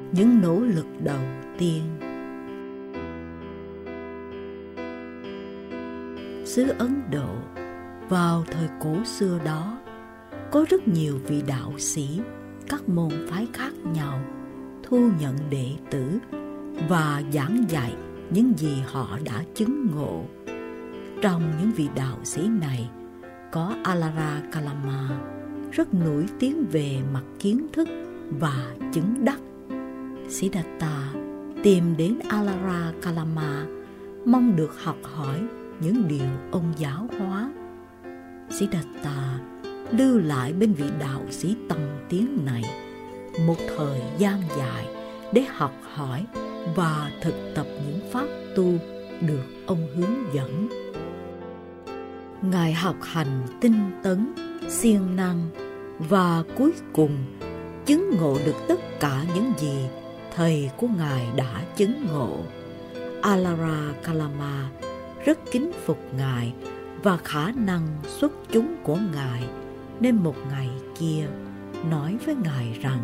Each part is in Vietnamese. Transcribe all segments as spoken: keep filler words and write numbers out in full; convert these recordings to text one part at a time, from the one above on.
những nỗ lực đầu tiên. Xứ Ấn Độ vào thời cổ xưa đó có rất nhiều vị đạo sĩ các môn phái khác nhau thu nhận đệ tử và giảng dạy những gì họ đã chứng ngộ. Trong những vị đạo sĩ này có Alara Kalama, rất nổi tiếng về mặt kiến thức và chứng đắc. Siddhartha tìm đến Alara Kalama mong được học hỏi những điều ông giáo hóa. Siddhartha lưu lại bên vị đạo sĩ tầm tiến này một thời gian dài để học hỏi và thực tập những pháp tu được ông hướng dẫn. Ngài học hành tinh tấn, siêng năng và cuối cùng chứng ngộ được tất cả những gì thầy của Ngài đã chứng ngộ. Alara Kalama rất kính phục Ngài và khả năng xuất chúng của Ngài, nên một ngày kia nói với Ngài rằng: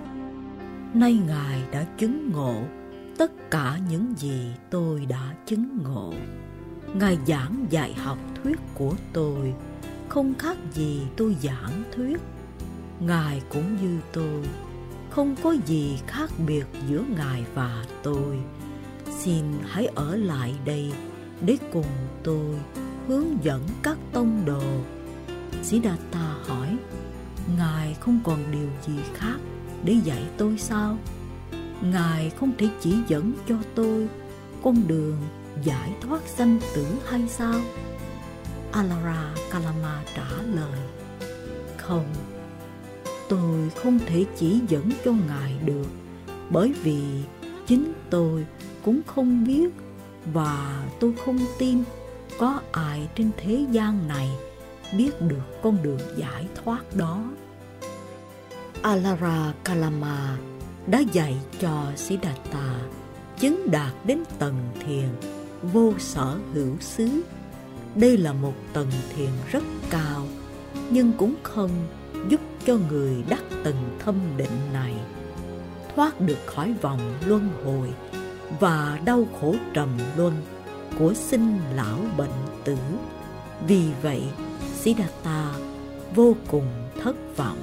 nay Ngài đã chứng ngộ tất cả những gì tôi đã chứng ngộ. Ngài giảng dạy học thuyết của tôi không khác gì tôi giảng thuyết. Ngài cũng như tôi, không có gì khác biệt giữa Ngài và tôi. Xin hãy ở lại đây để cùng tôi hướng dẫn các tông đồ. Siddhartha hỏi: Ngài không còn điều gì khác để dạy tôi sao? Ngài không thể chỉ dẫn cho tôi con đường giải thoát sanh tử hay sao? Alara Kalama trả lời: không, tôi không thể chỉ dẫn cho Ngài được, bởi vì chính tôi cũng không biết và tôi không tin có ai trên thế gian này biết được con đường giải thoát đó. Alara Kalama đã dạy cho Siddhartha chứng đạt đến tầng thiền vô sở hữu xứ. Đây là một tầng thiền rất cao, nhưng cũng không giúp cho người đắc tầng thâm định này thoát được khỏi vòng luân hồi và đau khổ trầm luân của sinh lão bệnh tử. Vì vậy, Siddhartha vô cùng thất vọng.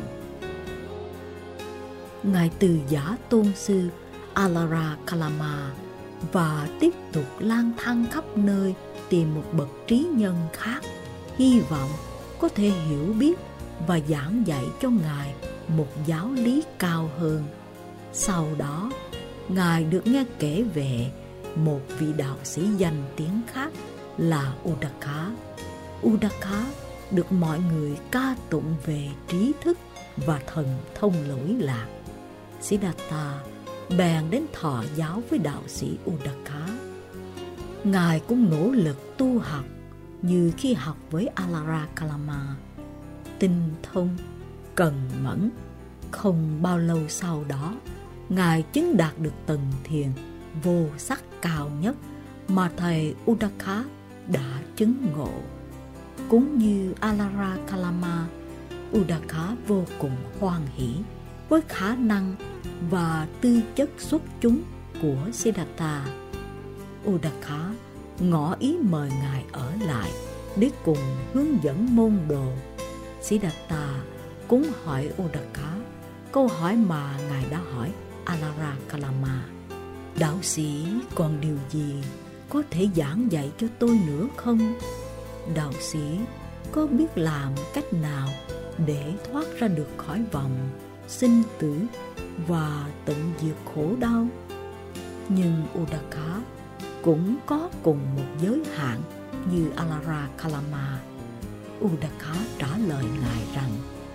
Ngài từ giả tôn sư Alara Kalama và tiếp tục lang thang khắp nơi tìm một bậc trí nhân khác, hy vọng có thể hiểu biết và giảng dạy cho Ngài một giáo lý cao hơn. Sau đó, Ngài được nghe kể về một vị đạo sĩ danh tiếng khác là Udaka. Udaka được mọi người ca tụng về trí thức và thần thông lỗi lạc. Siddhartha bèn đến thọ giáo với đạo sĩ Udaka. Ngài cũng nỗ lực tu học như khi học với Alara Kalama, tinh thông, cần mẫn. Không bao lâu sau đó, Ngài chứng đạt được tầng thiền vô sắc cao nhất mà thầy Udaka đã chứng ngộ. Cũng như Alara Kalama, Udaka vô cùng hoan hỷ với khả năng và tư chất xuất chúng của Siddhartha. Udaka ngỏ ý mời Ngài ở lại để cùng hướng dẫn môn đồ. Siddhartha cũng hỏi Udaka câu hỏi mà Ngài đã hỏi Alara Kalama: đạo sĩ còn điều gì có thể giảng dạy cho tôi nữa không? Đạo sĩ có biết làm cách nào để thoát ra được khỏi vòng sinh tử và tận diệt khổ đau? Nhưng Udaka cũng có cùng một giới hạn như Alara Kalama. Udaka trả lời Ngài rằng: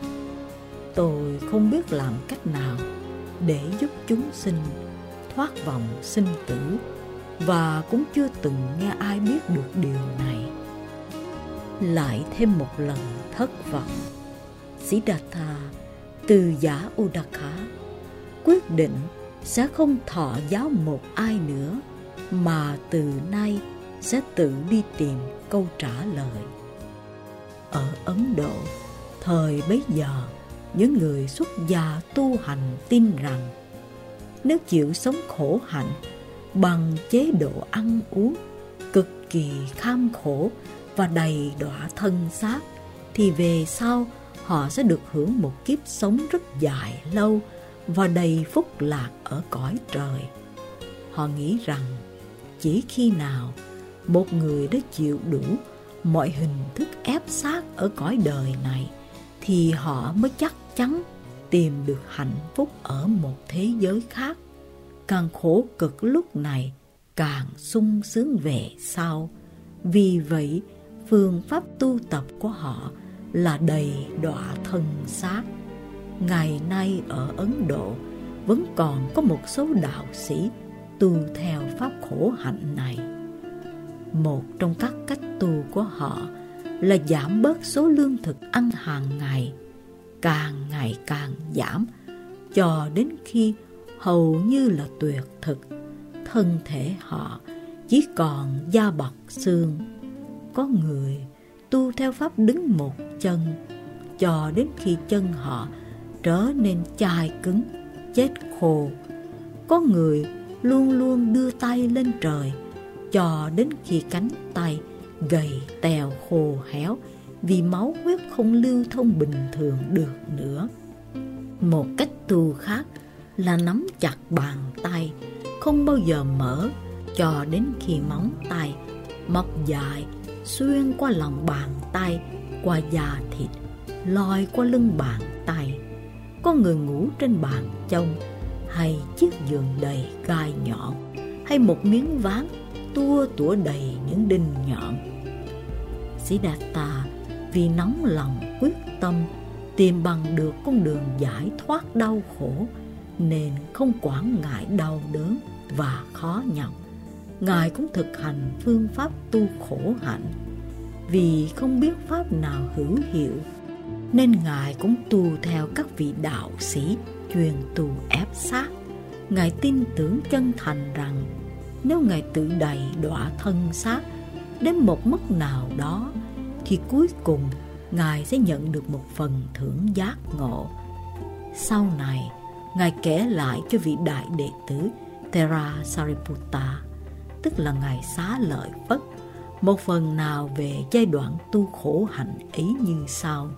tôi không biết làm cách nào để giúp chúng sinh thoát vòng sinh tử, và cũng chưa từng nghe ai biết được điều này. Lại thêm một lần thất vọng, Siddhartha từ giả Udaka quyết định sẽ không thọ giáo một ai nữa, mà từ nay sẽ tự đi tìm câu trả lời. Ở Ấn Độ, thời bấy giờ, những người xuất gia tu hành tin rằng nếu chịu sống khổ hạnh bằng chế độ ăn uống cực kỳ kham khổ và đầy đọa thân xác, thì về sau họ sẽ được hưởng một kiếp sống rất dài lâu và đầy phúc lạc ở cõi trời. Họ nghĩ rằng chỉ khi nào một người đã chịu đủ mọi hình thức ép xác ở cõi đời này thì họ mới chắc chắn tìm được hạnh phúc ở một thế giới khác. Càng khổ cực lúc này càng sung sướng về sau. Vì vậy, phương pháp tu tập của họ là đầy đọa thân xác. Ngày nay ở Ấn Độ vẫn còn có một số đạo sĩ tu theo pháp khổ hạnh này. Một trong các cách tu của họ là giảm bớt số lương thực ăn hàng ngày, càng ngày càng giảm, cho đến khi hầu như là tuyệt thực, thân thể họ chỉ còn da bọc xương. Có người tu theo pháp đứng một chân, cho đến khi chân họ trở nên chai cứng, chết khô. Có người luôn luôn đưa tay lên trời, cho đến khi cánh tay gầy teo khô héo vì máu huyết không lưu thông bình thường được nữa. Một cách tu khác là nắm chặt bàn tay, không bao giờ mở, cho đến khi móng tay mọc dài xuyên qua lòng bàn tay, qua da thịt, lòi qua lưng bàn tay. Có người ngủ trên bàn chông, hay chiếc giường đầy gai nhọn, hay một miếng ván tua tủa đầy những đinh nhọn. Siddhartha vì nóng lòng quyết tâm tìm bằng được con đường giải thoát đau khổ, nên không quản ngại đau đớn và khó nhọc, Ngài cũng thực hành phương pháp tu khổ hạnh. Vì không biết pháp nào hữu hiệu, nên Ngài cũng tu theo các vị đạo sĩ chuyên tu ép xác. Ngài tin tưởng chân thành rằng nếu Ngài tự đầy đọa thân xác đến một mức nào đó, thì cuối cùng Ngài sẽ nhận được một phần thưởng giác ngộ. Sau này, Ngài kể lại cho vị đại đệ tử Thera Sariputta, tức là Ngài Xá Lợi Phất, một phần nào về giai đoạn tu khổ hạnh ấy như sau.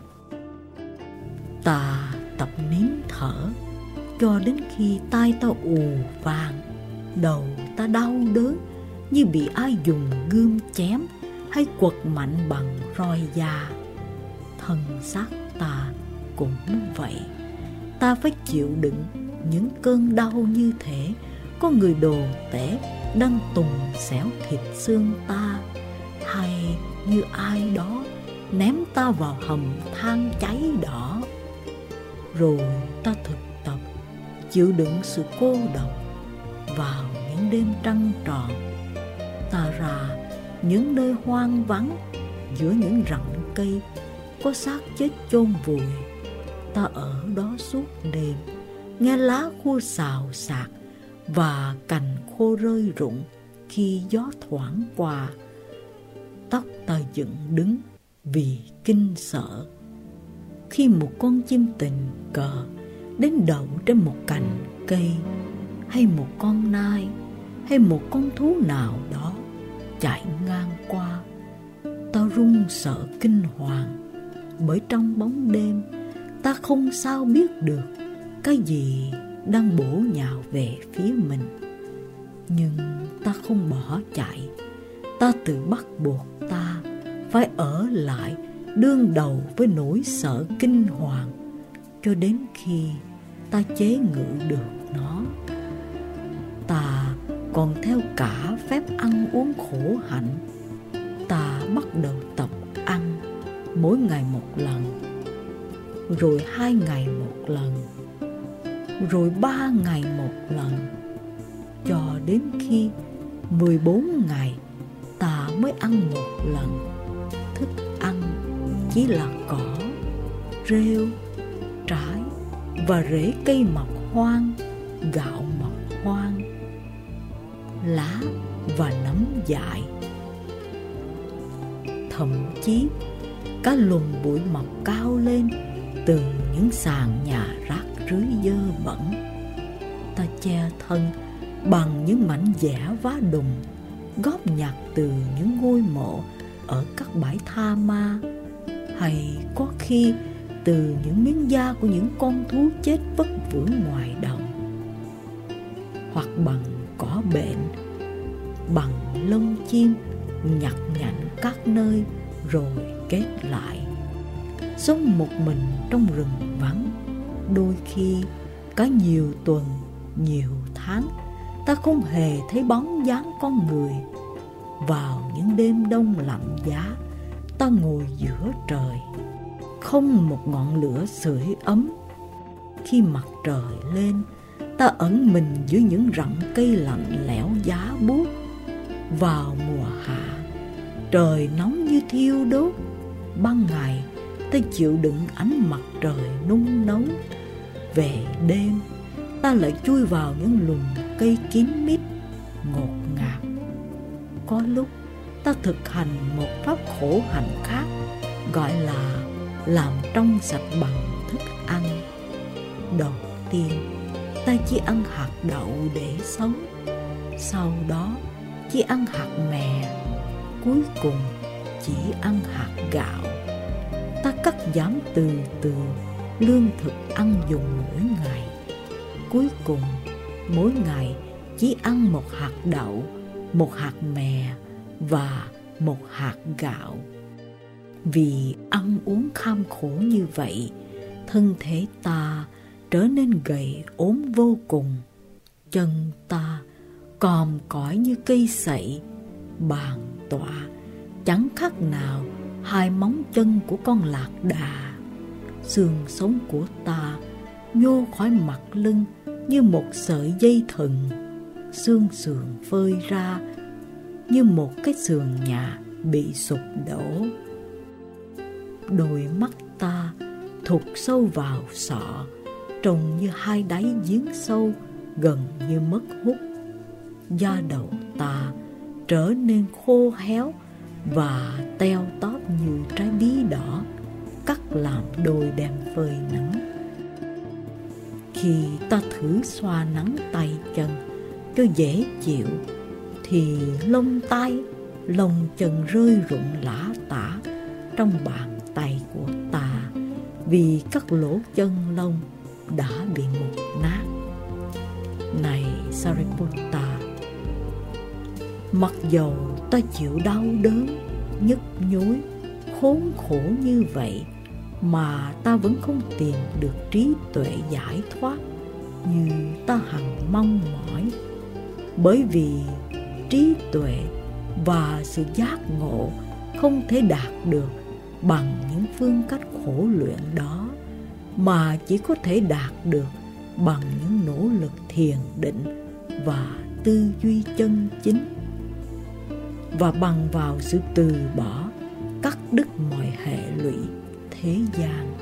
Ta tập nín thở cho đến khi tai ta ù vàng, đầu ta đau đớn như bị ai dùng gươm chém hay quật mạnh bằng roi da. Thân xác ta cũng vậy. Ta phải chịu đựng những cơn đau như thể có người đồ tể đang tùng xẻo thịt xương ta, hay như ai đó ném ta vào hầm than cháy đỏ. Rồi ta thực tập chịu đựng sự cô độc vào những đêm trăng tròn. Ta ra những nơi hoang vắng, giữa những rặng cây có xác chết chôn vùi. Ta ở đó suốt đêm, nghe lá khô xào xạc và cành khô rơi rụng khi gió thoảng qua. Tóc ta dựng đứng vì kinh sợ. Khi một con chim tình cờ đến đậu trên một cành cây, hay một con nai, hay một con thú nào đó chạy ngang qua, ta run sợ kinh hoàng, bởi trong bóng đêm ta không sao biết được cái gì đang bổ nhào về phía mình. Nhưng ta không bỏ chạy, ta tự bắt buộc ta phải ở lại đương đầu với nỗi sợ kinh hoàng cho đến khi ta chế ngự được nó. Ta còn theo cả phép ăn uống khổ hạnh. Ta bắt đầu tập ăn mỗi ngày một lần, rồi hai ngày một lần, rồi ba ngày một lần, cho đến khi mười bốn ngày ta mới ăn một lần. Thức ăn chỉ là cỏ, rêu, trái và rễ cây mọc hoang, gạo mọc hoang, lá và nấm dại. Thậm chí cả lùm bụi mọc cao lên từ những sàn nhà rác rưới dơ bẩn. ta che thân bằng những mảnh vẽ vá đùng, góp nhặt từ những ngôi mộ ở các bãi tha ma, hay có khi từ những miếng da của những con thú chết vất vưởng ngoài đồng, hoặc bằng cỏ bệnh, bằng lông chim nhặt nhạnh các nơi rồi kết lại. Sống một mình trong rừng vắng, đôi khi cả nhiều tuần, nhiều tháng, ta không hề thấy bóng dáng con người. Vào những đêm đông lạnh giá, ta ngồi giữa trời, không một ngọn lửa sưởi ấm. Khi mặt trời lên, ta ẩn mình giữa những rặng cây lạnh lẽo giá buốt. Vào mùa hạ, trời nóng như thiêu đốt. Ban ngày, ta chịu đựng ánh mặt trời nung nấu. Về đêm, ta lại chui vào những lùm cây kín mít, ngột ngạt. Có lúc, ta thực hành một pháp khổ hạnh khác, gọi là làm trong sạch bằng thức ăn. Đầu tiên, ta chỉ ăn hạt đậu để sống. Sau đó, chỉ ăn hạt mè. Cuối cùng, chỉ ăn hạt gạo. Ta cắt giảm từ từ lương thực ăn dùng mỗi ngày. Cuối cùng, mỗi ngày chỉ ăn một hạt đậu, một hạt mè và một hạt gạo. Vì ăn uống kham khổ như vậy, thân thể ta trở nên gầy ốm vô cùng. Chân ta còm cõi như cây sậy, bàn tọa chẳng khác nào hai móng chân của con lạc đà. Xương sống của ta nhô khỏi mặt lưng như một sợi dây thừng, xương sườn phơi ra như một cái sườn nhà bị sụp đổ. Đôi mắt ta thụt sâu vào sọ, trông như hai đáy giếng sâu gần như mất hút. Da đầu ta trở nên khô héo và teo tóp như trái bí đỏ, cắt làm đôi đem phơi nắng. Khi ta thử xoa nắng tay chân cho dễ chịu, thì lông tay, lông chân rơi rụng lả tả trong bàn tay của ta, vì các lỗ chân lông đã bị mục nát. Này Sariputta, mặc dầu ta chịu đau đớn, nhức nhối, khốn khổ như vậy, mà ta vẫn không tìm được trí tuệ giải thoát như ta hằng mong mỏi. Bởi vì trí tuệ và sự giác ngộ không thể đạt được bằng những phương cách khổ luyện đó, mà chỉ có thể đạt được bằng những nỗ lực thiền định và tư duy chân chính, và bằng vào sự từ bỏ, cắt đứt mọi hệ lụy thế gian.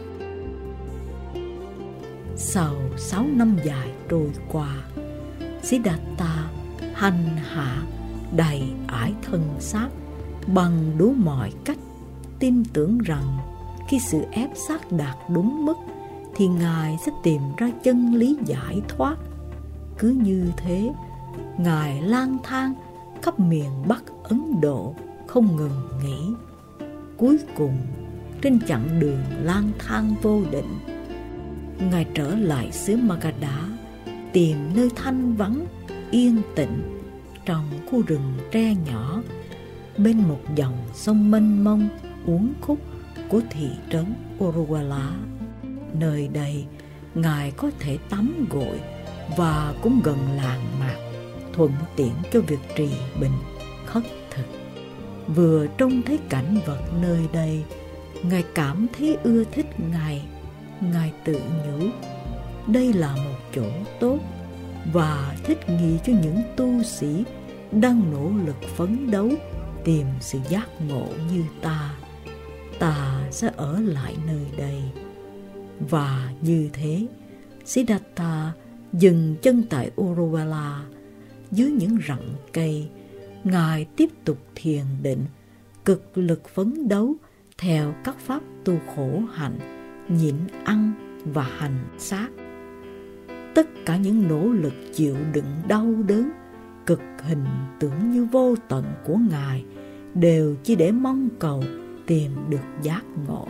Sau sáu năm dài trôi qua, Siddhartha hành hạ đầy ải thân xác bằng đủ mọi cách, tin tưởng rằng khi sự ép sát đạt đúng mức thì Ngài sẽ tìm ra chân lý giải thoát. Cứ như thế, Ngài lang thang khắp miền Bắc Ấn Độ không ngừng nghỉ. Cuối cùng, trên chặng đường lang thang vô định, Ngài trở lại xứ Magadha, tìm nơi thanh vắng, yên tĩnh trong khu rừng tre nhỏ, bên một dòng sông mênh mông uốn khúc của thị trấn Uruwala. Nơi đây, Ngài có thể tắm gội và cũng gần làng mạc, thuận tiện cho việc trì bình, khất thực. Vừa trông thấy cảnh vật nơi đây, Ngài cảm thấy ưa thích Ngài. Ngài tự nhủ, đây là một chỗ tốt và thích nghi cho những tu sĩ đang nỗ lực phấn đấu tìm sự giác ngộ như ta. Ta sẽ ở lại nơi đây. Và như thế, Siddhartha dừng chân tại Uruwala. Dưới những rặng cây, Ngài tiếp tục thiền định, cực lực phấn đấu theo các pháp tu khổ hạnh, nhịn ăn và hành sát. Tất cả những nỗ lực chịu đựng đau đớn, cực hình tưởng như vô tận của Ngài đều chỉ để mong cầu tìm được giác ngộ.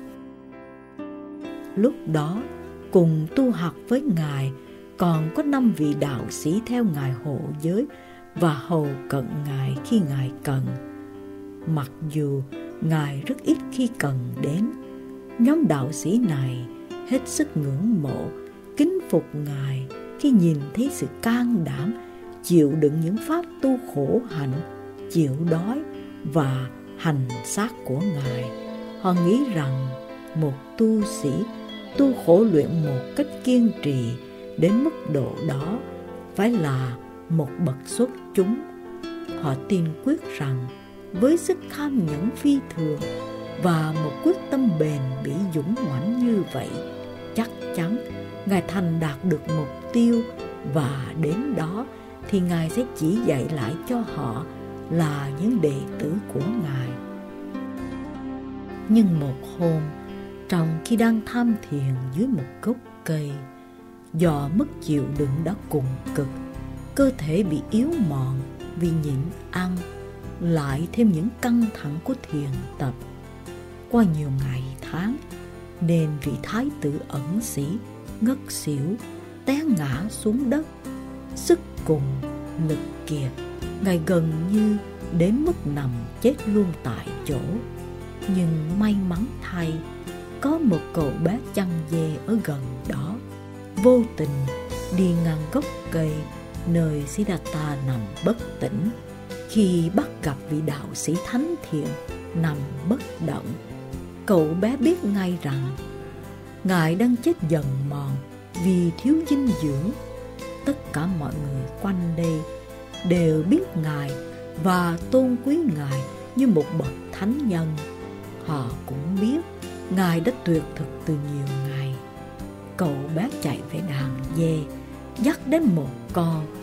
Lúc đó, cùng tu học với Ngài còn có năm vị đạo sĩ theo Ngài hộ giới và hầu cận Ngài khi Ngài cần. Mặc dù Ngài rất ít khi cần đến, nhóm đạo sĩ này hết sức ngưỡng mộ, kính phục Ngài khi nhìn thấy sự can đảm chịu đựng những pháp tu khổ hạnh, chịu đói và hành xác của Ngài. Họ nghĩ rằng một tu sĩ tu khổ luyện một cách kiên trì đến mức độ đó phải là một bậc xuất chúng. Họ tin quyết rằng với sức tham nhẫn phi thường và một quyết tâm bền bỉ dũng mãnh như vậy, chắc chắn Ngài thành đạt được mục tiêu, và đến đó thì Ngài sẽ chỉ dạy lại cho họ là những đệ tử của Ngài. Nhưng một hôm, trong khi đang tham thiền dưới một gốc cây, do mức chịu đựng đã cùng cực, cơ thể bị yếu mòn vì nhịn ăn, lại thêm những căng thẳng của thiền tập. Qua nhiều ngày tháng, nên vị thái tử ẩn sĩ ngất xỉu, té ngã xuống đất. Sức cùng lực kiệt, Ngài gần như đến mức nằm chết luôn tại chỗ. Nhưng may mắn thay, có một cậu bé chăn dê ở gần đó, vô tình đi ngang gốc cây nơi Siddhartha nằm bất tỉnh. Khi bắt gặp vị đạo sĩ thánh thiện nằm bất động, cậu bé biết ngay rằng Ngài đang chết dần mòn vì thiếu dinh dưỡng. Tất cả mọi người quanh đây đều biết Ngài và tôn quý Ngài như một bậc thánh nhân. Họ cũng biết Ngài đã tuyệt thực từ nhiều ngày. Cậu bé chạy về đàn dê, dắt đến một con